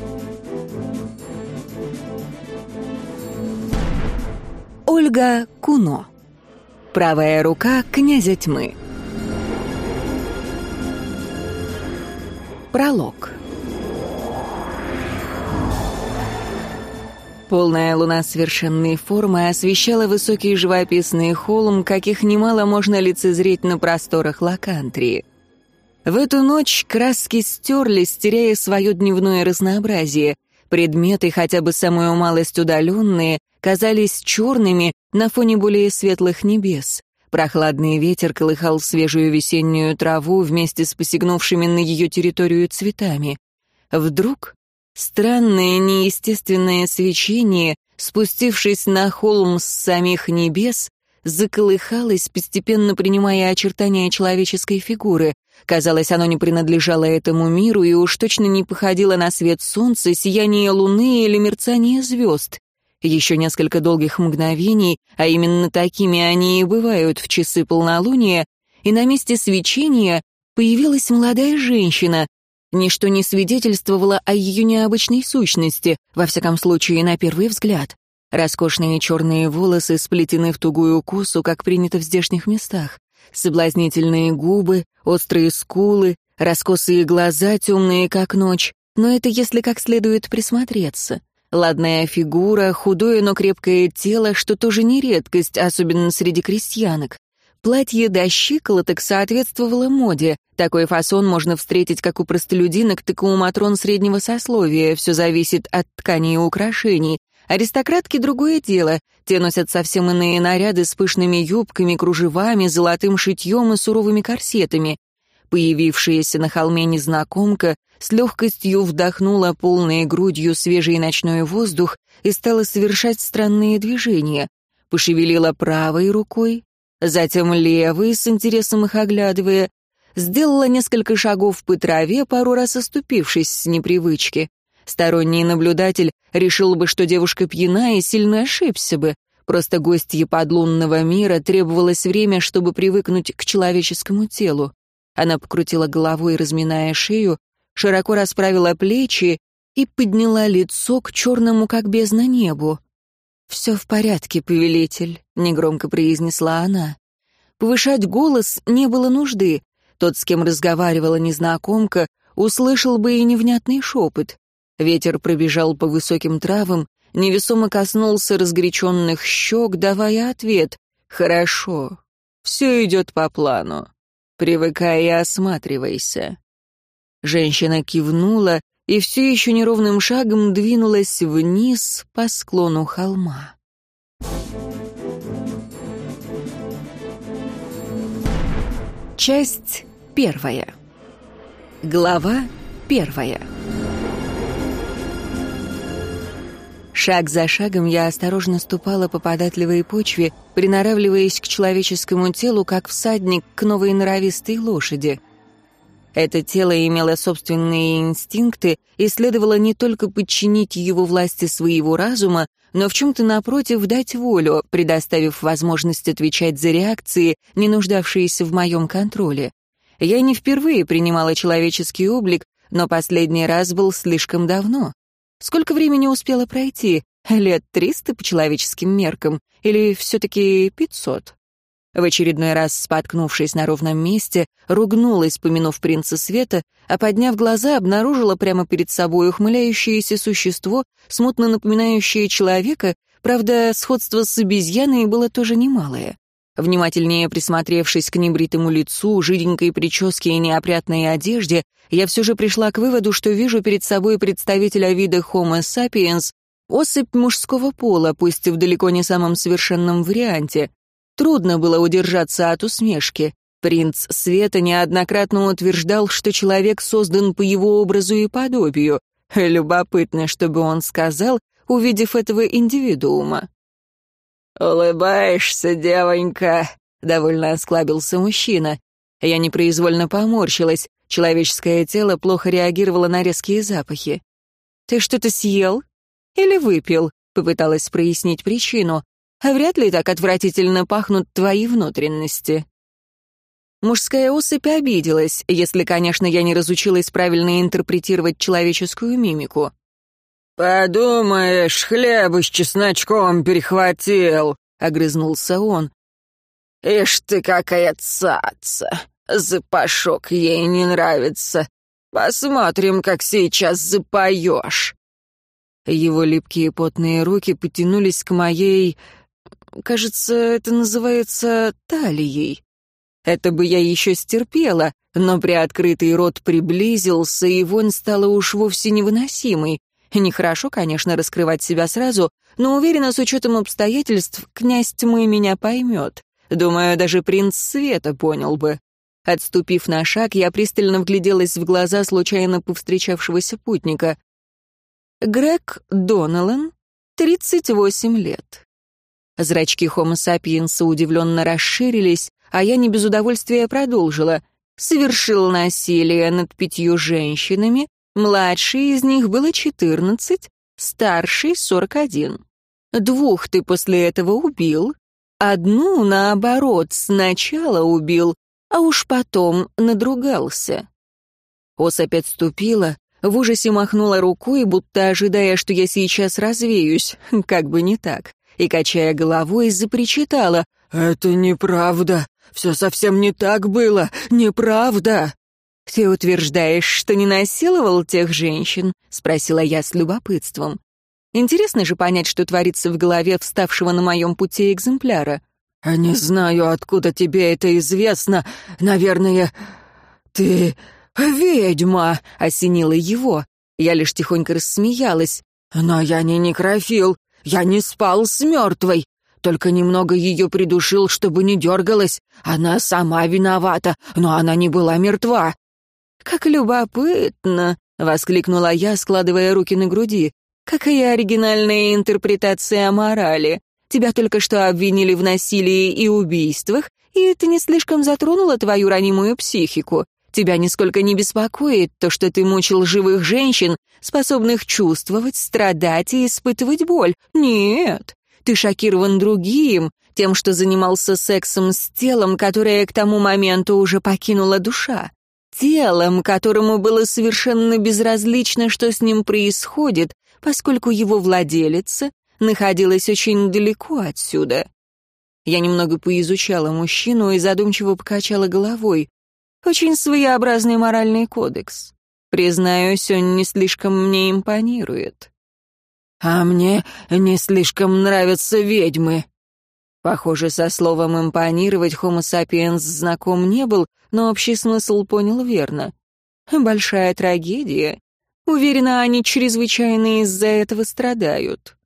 Ольга Куно. Правая рука князя тьмы. Пролог. Полная луна совершенной формы освещала высокий живописный холм, каких немало можно лицезреть на просторах Лакантрии. В эту ночь краски стерлись, теряя свое дневное разнообразие. Предметы, хотя бы самую малость удаленные, казались черными на фоне более светлых небес. Прохладный ветер колыхал свежую весеннюю траву вместе с посягнувшими на ее территорию цветами. Вдруг странное неестественное свечение, спустившись на холм с самих небес, заколыхалось, постепенно принимая очертания человеческой фигуры. Казалось, оно не принадлежало этому миру и уж точно не походило на свет солнца, сияние луны или мерцание звезд. Еще несколько долгих мгновений, а именно такими они и бывают в часы полнолуния, и на месте свечения появилась молодая женщина. Ничто не свидетельствовало о ее необычной сущности, во всяком случае, на первый взгляд. Роскошные черные волосы сплетены в тугую косу, как принято в здешних местах. Соблазнительные губы, острые скулы, раскосые глаза, темные как ночь. Но это если как следует присмотреться. Ладная фигура, худое, но крепкое тело, что тоже не редкость, особенно среди крестьянок. Платье до щиколоток соответствовало моде. Такой фасон можно встретить как у простолюдинок, так и у матрон среднего сословия. Все зависит от ткани и украшений. Аристократки — другое дело. Те носят совсем иные наряды с пышными юбками, кружевами, золотым шитьем и суровыми корсетами. Появившаяся на холме незнакомка с легкостью вдохнула полной грудью свежий ночной воздух и стала совершать странные движения. Пошевелила правой рукой, затем левой, с интересом их оглядывая, сделала несколько шагов по траве, пару раз оступившись с непривычки. Сторонний наблюдатель решил бы, что девушка пьяна и сильно ошибся бы. Просто гостье подлунного мира требовалось время, чтобы привыкнуть к человеческому телу. Она покрутила головой, разминая шею, широко расправила плечи и подняла лицо к черному, как бездна, небу. «Все в порядке, повелитель», — негромко произнесла она. Повышать голос не было нужды. Тот, с кем разговаривала незнакомка, услышал бы и невнятный шепот. Ветер пробежал по высоким травам, невесомо коснулся разгоряченных щек, давая ответ: «Хорошо, все идет по плану. Привыкай и осматривайся». Женщина кивнула и все еще неровным шагом двинулась вниз по склону холма. Часть 1. Глава 1. Шаг за шагом я осторожно ступала по податливой почве, приноравливаясь к человеческому телу, как всадник к новой норовистой лошади. Это тело имело собственные инстинкты и следовало не только подчинить его власти своего разума, но в чем-то, напротив, дать волю, предоставив возможность отвечать за реакции, не нуждавшиеся в моем контроле. Я не впервые принимала человеческий облик, но последний раз был слишком давно. Сколько времени успело пройти? Лет 300 по человеческим меркам? Или все-таки 500? В очередной раз, споткнувшись на ровном месте, ругнулась, помянув принца света, а подняв глаза, обнаружила прямо перед собой ухмыляющееся существо, смутно напоминающее человека, правда, сходство с обезьяной было тоже немалое. Внимательнее присмотревшись к небритому лицу, жиденькой прическе и неопрятной одежде, я все же пришла к выводу, что вижу перед собой представителя вида Homo sapiens, особь мужского пола, пусть и в далеко не самом совершенном варианте. Трудно было удержаться от усмешки. Принц света неоднократно утверждал, что человек создан по его образу и подобию. Любопытно, что бы он сказал, увидев этого индивидуума. «Улыбаешься, девонька», — довольно осклабился мужчина. Я непроизвольно поморщилась. Человеческое тело плохо реагировало на резкие запахи. «Ты что-то съел? Или выпил?» — попыталась прояснить причину. «А вряд ли так отвратительно пахнут твои внутренности». Мужская особь обиделась, если, конечно, я не разучилась правильно интерпретировать человеческую мимику. «Подумаешь, хлеба с чесночком перехватил», — огрызнулся он. «Ишь ты какая цаца! Запашок ей не нравится. Посмотрим, как сейчас запоешь». Его липкие потные руки потянулись к моей... Кажется, это называется талией. Это бы я еще стерпела, но приоткрытый рот приблизился, и вонь стала уж вовсе невыносимой. Нехорошо, конечно, раскрывать себя сразу, но уверена, с учетом обстоятельств, князь тьмы меня поймет. Думаю, даже принц Света понял бы. Отступив на шаг, я пристально вгляделась в глаза случайно повстречавшегося путника. Грег Доналан, 38 лет. Зрачки Homo sapiens удивленно расширились, а я не без удовольствия продолжила. Совершил насилие над 5 женщинами, младшей из них было 14, старшей 41. 2 ты после этого убил, 1, наоборот, сначала убил, а уж потом надругался. Особь отступила, в ужасе махнула рукой, будто ожидая, что я сейчас развеюсь, как бы не так, и, качая головой, запричитала: «Это неправда, все совсем не так было, неправда». «Ты утверждаешь, что не насиловал тех женщин?» — спросила я с любопытством. Интересно же понять, что творится в голове вставшего на моем пути экземпляра. «Не знаю, откуда тебе это известно. Наверное, ты ведьма», — осенила его. Я лишь тихонько рассмеялась. «Но я не некрофил, я не спал с мертвой. Только немного ее придушил, чтобы не дергалась. Она сама виновата, но она не была мертва». «Как любопытно!» — воскликнула я, складывая руки на груди. «Какая оригинальная интерпретация морали! Тебя только что обвинили в насилии и убийствах, и это не слишком затронуло твою ранимую психику. Тебя нисколько не беспокоит то, что ты мучил живых женщин, способных чувствовать, страдать и испытывать боль. Нет, ты шокирован другим, тем, что занимался сексом с телом, которое к тому моменту уже покинула душа. Телом, которому было совершенно безразлично, что с ним происходит, поскольку его владелица находилась очень далеко отсюда. Я немного поизучала мужчину и задумчиво покачала головой. Очень своеобразный моральный кодекс. Признаюсь, он не слишком мне импонирует. «А мне не слишком нравятся ведьмы». Похоже, со словом «импонировать» Homo sapiens знаком не был, но общий смысл понял верно. Большая трагедия. Уверена, они чрезвычайно из-за этого страдают.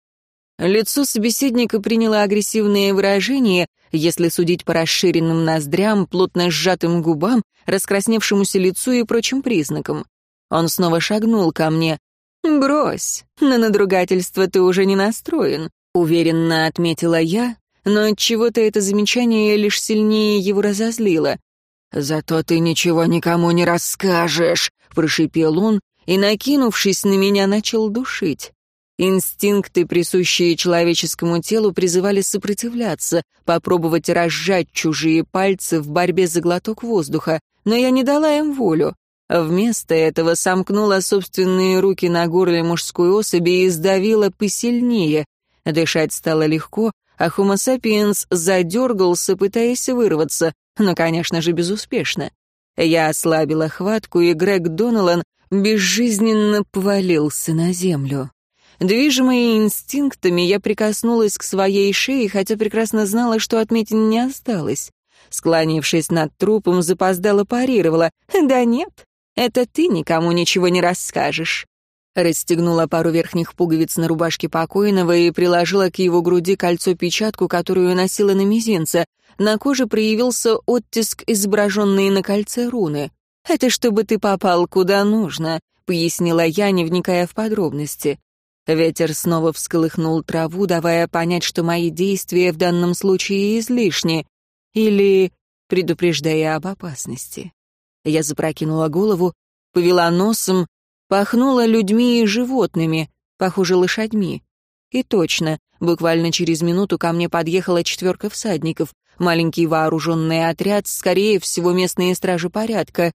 Лицо собеседника приняло агрессивное выражение, если судить по расширенным ноздрям, плотно сжатым губам, раскрасневшемуся лицу и прочим признакам. Он снова шагнул ко мне. «Брось, на надругательство ты уже не настроен», — уверенно отметила я, но отчего-то это замечание лишь сильнее его разозлило. «Зато ты ничего никому не расскажешь», — прошипел он и, накинувшись на меня, начал душить. Инстинкты, присущие человеческому телу, призывали сопротивляться, попробовать разжать чужие пальцы в борьбе за глоток воздуха, но я не дала им волю. Вместо этого сомкнула собственные руки на горле мужской особи и сдавила посильнее. Дышать стало легко, а Homo sapiens задергался, пытаясь вырваться, но, конечно же, безуспешно. Я ослабила хватку, и Грег Доналан безжизненно повалился на землю. Движимая инстинктами, я прикоснулась к своей шее, хотя прекрасно знала, что отметин не осталось. Склонившись над трупом, запоздало парировала. «Да нет, это ты никому ничего не расскажешь». Расстегнула пару верхних пуговиц на рубашке покойного и приложила к его груди кольцо-печатку, которую носила на мизинце. На коже проявился оттиск, изображенный на кольце руны. «Это чтобы ты попал куда нужно», — пояснила я, не вникая в подробности. Ветер снова всколыхнул траву, давая понять, что мои действия в данном случае излишни, или предупреждая об опасности. Я запрокинула голову, повела носом, пахнула людьми и животными, похоже, лошадьми. И точно, буквально через минуту ко мне подъехала 4 всадников, маленький вооруженный отряд, скорее всего, местные стражи порядка.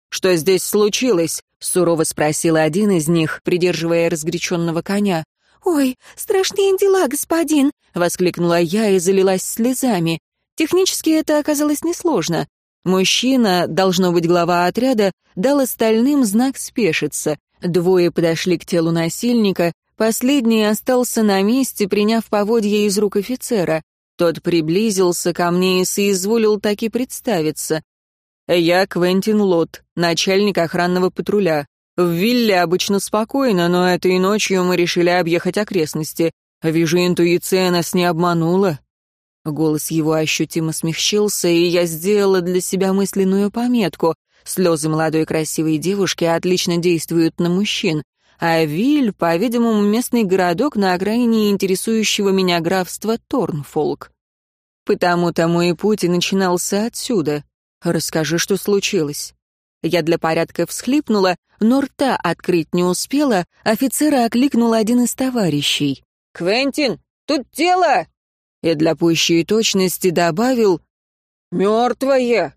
Что здесь случилось?» — сурово спросил один из них, придерживая разгоряченного коня. «Ой, страшные дела, господин!» — воскликнула я и залилась слезами. Технически это оказалось несложно. Мужчина, должно быть глава отряда, дал остальным знак спешиться. Двое подошли к телу насильника, последний остался на месте, приняв поводья из рук офицера. Тот приблизился ко мне и соизволил таки представиться. «Я Квентин Лот, начальник охранного патруля. В вилле обычно спокойно, но этой ночью мы решили объехать окрестности. Вижу, интуиция нас не обманула». Голос его ощутимо смягчился, и я сделала для себя мысленную пометку. Слезы молодой красивой девушки отлично действуют на мужчин, а Виль, по-видимому, местный городок на окраине интересующего меня графства Торнфолк. Потому-то мой путь и начинался отсюда. Расскажи, что случилось. Я для порядка всхлипнула, но рта открыть не успела, офицера окликнул один из товарищей. «Квентин, тут тело!» И для пущей точности добавил «Мертвое!».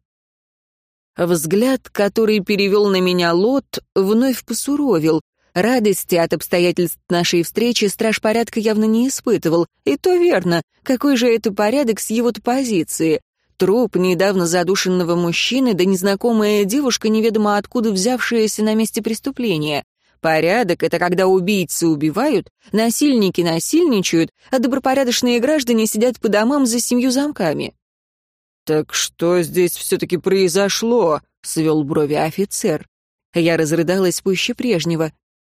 Взгляд, который перевел на меня Лот, вновь посуровил. Радости от обстоятельств нашей встречи страж порядка явно не испытывал. И то верно, какой же это порядок с его-то позиции? Труп недавно задушенного мужчины, да незнакомая девушка, неведомо откуда взявшаяся на месте преступления. Порядок — это когда убийцы убивают, насильники насильничают, а добропорядочные граждане сидят по домам за 7 замками. «Так что здесь все-таки произошло?» — свел брови офицер. Я разрыдалась пуще прежнего.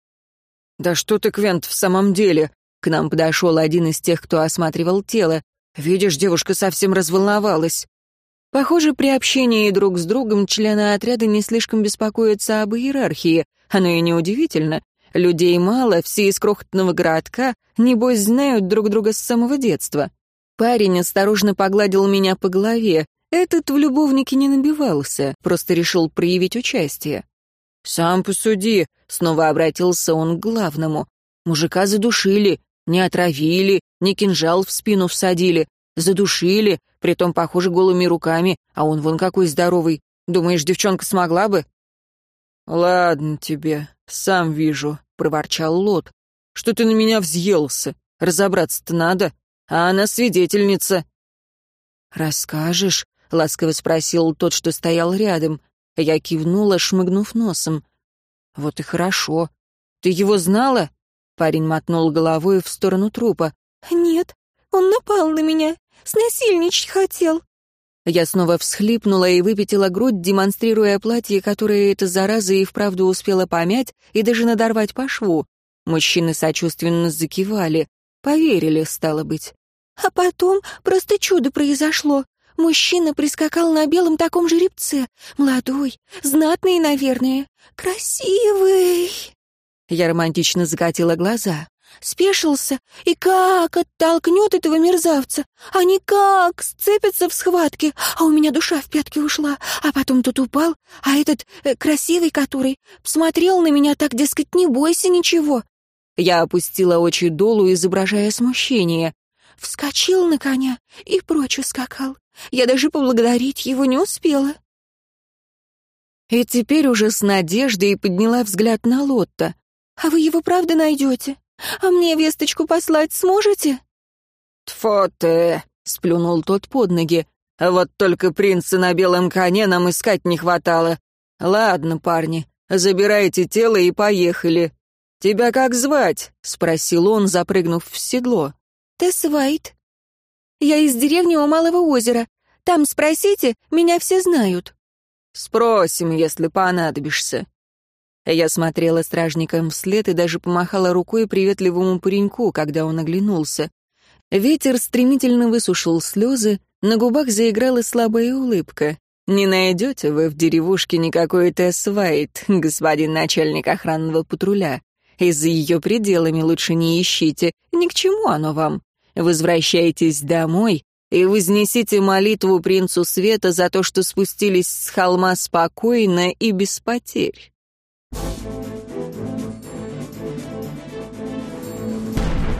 «Да что ты, Квент, в самом деле?» К нам подошел один из тех, кто осматривал тело. «Видишь, девушка совсем разволновалась». Похоже, при общении друг с другом члены отряда не слишком беспокоятся об иерархии. Оно и неудивительно. Людей мало, все из крохотного городка, небось, знают друг друга с самого детства. Парень осторожно погладил меня по голове. Этот в любовнике не набивался, просто решил проявить участие. «Сам посуди», — снова обратился он к главному. «Мужика задушили, не отравили, не кинжал в спину всадили. Задушили, притом, похоже, голыми руками, а он вон какой здоровый. Думаешь, девчонка смогла бы?» «Ладно тебе, сам вижу», — проворчал Лот. «Что ты на меня взъелся? Разобраться-то надо, а она свидетельница». «Расскажешь?» — ласково спросил тот, что стоял рядом. Я кивнула, шмыгнув носом. «Вот и хорошо. Ты его знала?» Парень мотнул головой в сторону трупа. «Нет, он напал на меня, снасильничать хотел». Я снова всхлипнула и выпятила грудь, демонстрируя платье, которое эта зараза и вправду успела помять и даже надорвать по шву. Мужчины сочувственно закивали. Поверили, стало быть. А потом просто чудо произошло. Мужчина прискакал на белом таком жеребце. Молодой, знатный, наверное. Красивый. Я романтично закатила глаза. Спешился и как оттолкнет этого мерзавца. Они как сцепятся в схватке, а у меня душа в пятки ушла. А потом тут упал, а этот красивый, который посмотрел на меня так, дескать, не бойся ничего. Я опустила очи долу, изображая смущение. Вскочил на коня и прочь ускакал. Я даже поблагодарить его не успела. И теперь уже с надеждой подняла взгляд на Лотта. «А вы его правда найдете? А мне весточку послать сможете?» «Тьфу ты!» — сплюнул тот под ноги. «Вот только принца на белом коне нам искать не хватало. Ладно, парни, забирайте тело и поехали. Тебя как звать?» — спросил он, запрыгнув в седло. «Тесвайт. Я из деревни у Малого озера. Там спросите, меня все знают». «Спросим, если понадобишься». Я смотрела стражникам вслед и даже помахала рукой приветливому пареньку, когда он оглянулся. Ветер стремительно высушил слезы, на губах заиграла слабая улыбка. «Не найдете вы в деревушке никакой Тесвайт, господин начальник охранного патруля. И за ее пределами лучше не ищите, ни к чему оно вам. Возвращайтесь домой и вознесите молитву принцу света за то, что спустились с холма спокойно и без потерь».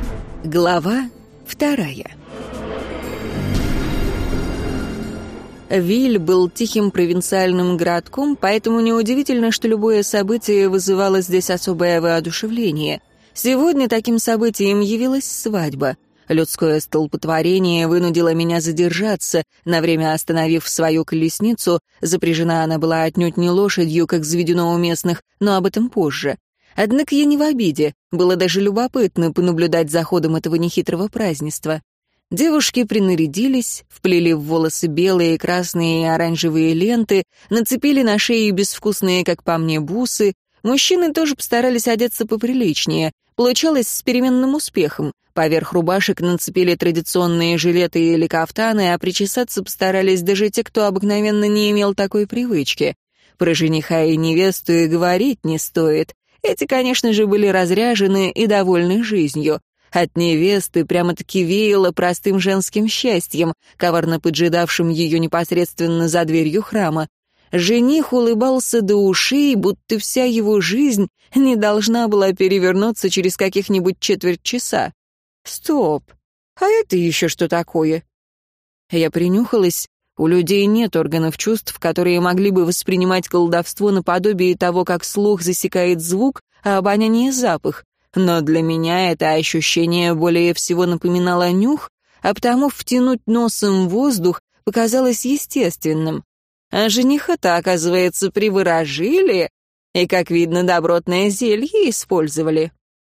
Глава 2. Виль был тихим провинциальным городком, поэтому неудивительно, что любое событие вызывало здесь особое воодушевление. Сегодня таким событием явилась свадьба. Людское столпотворение вынудило меня задержаться, на время остановив свою колесницу. Запряжена она была отнюдь не лошадью, как заведено у местных, но об этом позже. Однако я не в обиде, было даже любопытно понаблюдать за ходом этого нехитрого празднества. Девушки принарядились, вплели в волосы белые, красные и оранжевые ленты, нацепили на шеи безвкусные, как по мне, бусы. Мужчины тоже постарались одеться поприличнее. Получалось с переменным успехом. Поверх рубашек нацепили традиционные жилеты или кафтаны, а причесаться постарались даже те, кто обыкновенно не имел такой привычки. Про жениха и невесту и говорить не стоит. Эти, конечно же, были разряжены и довольны жизнью. От невесты прямо-таки веяло простым женским счастьем, коварно поджидавшим ее непосредственно за дверью храма. Жених улыбался до ушей, будто вся его жизнь не должна была перевернуться через каких-нибудь четверть часа. Стоп, а это еще что такое? Я принюхалась. У людей нет органов чувств, которые могли бы воспринимать колдовство наподобие того, как слух засекает звук, а обоняние — запах. Но для меня это ощущение более всего напоминало нюх, а потому втянуть носом воздух показалось естественным. А жениха-то, оказывается, приворожили и, как видно, добротное зелье использовали.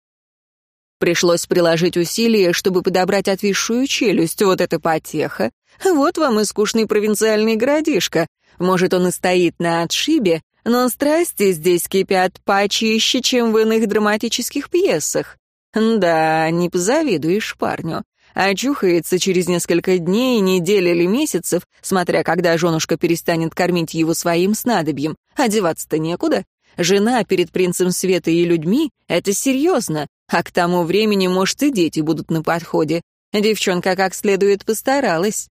Пришлось приложить усилия, чтобы подобрать отвисшую челюсть. Вот это потеха. Вот вам и скучный провинциальный городишко. Может, он и стоит на отшибе, но страсти здесь кипят почище, чем в иных драматических пьесах. Да, не позавидуешь парню. Очухается через несколько дней, недель или месяцев, смотря когда женушка перестанет кормить его своим снадобьем. Одеваться-то некуда. Жена перед принцем света и людьми — это серьезно, а к тому времени, может, и дети будут на подходе. Девчонка как следует постаралась.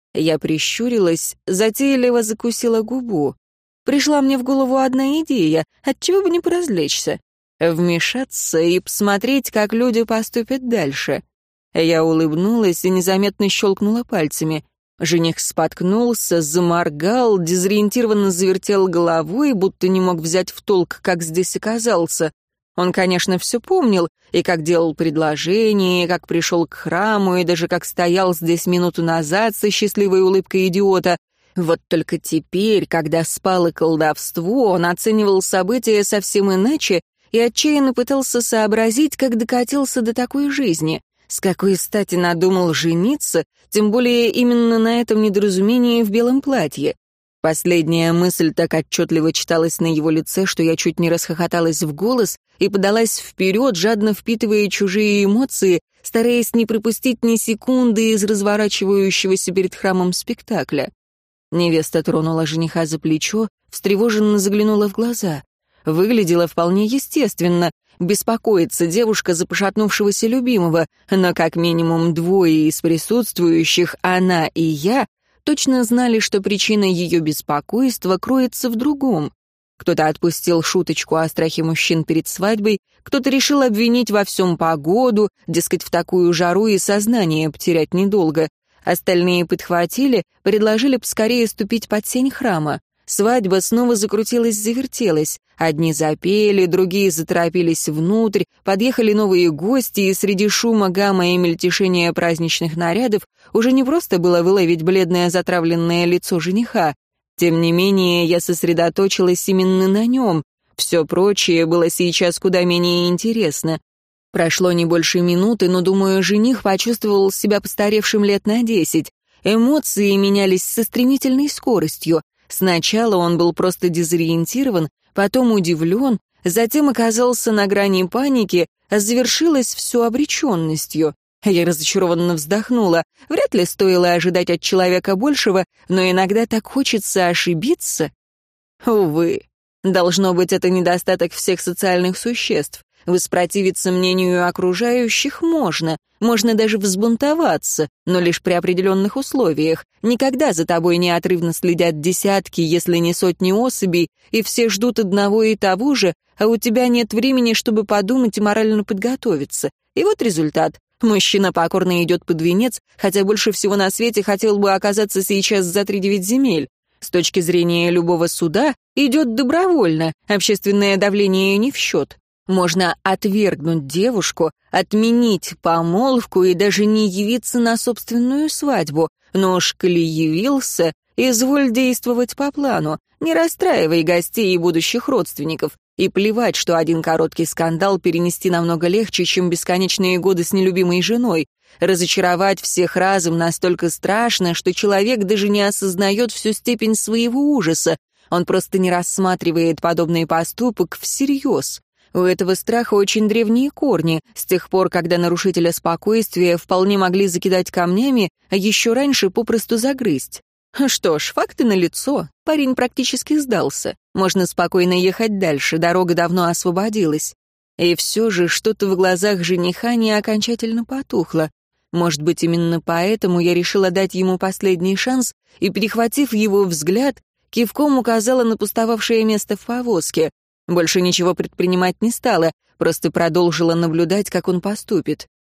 Я прищурилась, затейливо закусила губу. Пришла мне в голову одна идея, отчего бы не поразвлечься. Вмешаться и посмотреть, как люди поступят дальше. Я улыбнулась и незаметно щелкнула пальцами. Жених споткнулся, заморгал, дезориентированно завертел головой, будто не мог взять в толк, как здесь оказался. Он, конечно, все помнил, и как делал предложение, и как пришел к храму, и даже как стоял здесь минуту назад со счастливой улыбкой идиота. Вот только теперь, когда спало колдовство, он оценивал события совсем иначе и отчаянно пытался сообразить, как докатился до такой жизни. С какой стати надумал жениться, тем более именно на этом недоразумении в белом платье. Последняя мысль так отчетливо читалась на его лице, что я чуть не расхохоталась в голос и подалась вперед, жадно впитывая чужие эмоции, стараясь не пропустить ни секунды из разворачивающегося перед храмом спектакля. Невеста тронула жениха за плечо, встревоженно заглянула в глаза. Выглядела вполне естественно. Беспокоится девушка за пошатнувшегося любимого, но как минимум двое из присутствующих, она и я, точно знали, что причина ее беспокойства кроется в другом. Кто-то отпустил шуточку о страхе мужчин перед свадьбой, кто-то решил обвинить во всем погоду, дескать, в такую жару и сознание потерять недолго. Остальные подхватили, предложили поскорее ступить под сень храма. Свадьба снова закрутилась-завертелась. Одни запели, другие заторопились внутрь, подъехали новые гости, и среди шума, гамма и мельтешения праздничных нарядов уже не просто было выловить бледное затравленное лицо жениха. Тем не менее, я сосредоточилась именно на нем. Все прочее было сейчас куда менее интересно. Прошло не больше минуты, но, думаю, жених почувствовал себя постаревшим лет на 10. Эмоции менялись со стремительной скоростью. Сначала он был просто дезориентирован, потом удивлен, затем оказался на грани паники, а завершилось все обреченностью. Я разочарованно вздохнула. Вряд ли стоило ожидать от человека большего, но иногда так хочется ошибиться. Увы, должно быть, это недостаток всех социальных существ. Воспротивиться мнению окружающих можно даже взбунтоваться, но лишь при определенных условиях. Никогда за тобой неотрывно следят десятки, если не сотни особей, и все ждут одного и того же, а у тебя нет времени, чтобы подумать и морально подготовиться. И вот результат. Мужчина покорно идет под венец, хотя больше всего на свете хотел бы оказаться сейчас за 3-9 земель. С точки зрения любого суда идет добровольно, общественное давление не в счет. Можно отвергнуть девушку, отменить помолвку и даже не явиться на собственную свадьбу, но уж коли явился, изволь действовать по плану, не расстраивай гостей и будущих родственников, и плевать, что один короткий скандал перенести намного легче, чем бесконечные годы с нелюбимой женой. Разочаровать всех разом настолько страшно, что человек даже не осознает всю степень своего ужаса, он просто не рассматривает подобный поступок всерьез. У этого страха очень древние корни, с тех пор, когда нарушителя спокойствия вполне могли закидать камнями, а еще раньше попросту загрызть. Что ж, факты налицо, парень практически сдался. Можно спокойно ехать дальше, дорога давно освободилась. И все же что-то в глазах жениха не окончательно потухло. Может быть, именно поэтому я решила дать ему последний шанс и, перехватив его взгляд, кивком указала на пустовавшее место в повозке. Больше ничего предпринимать не стала, просто продолжила наблюдать, как он поступит.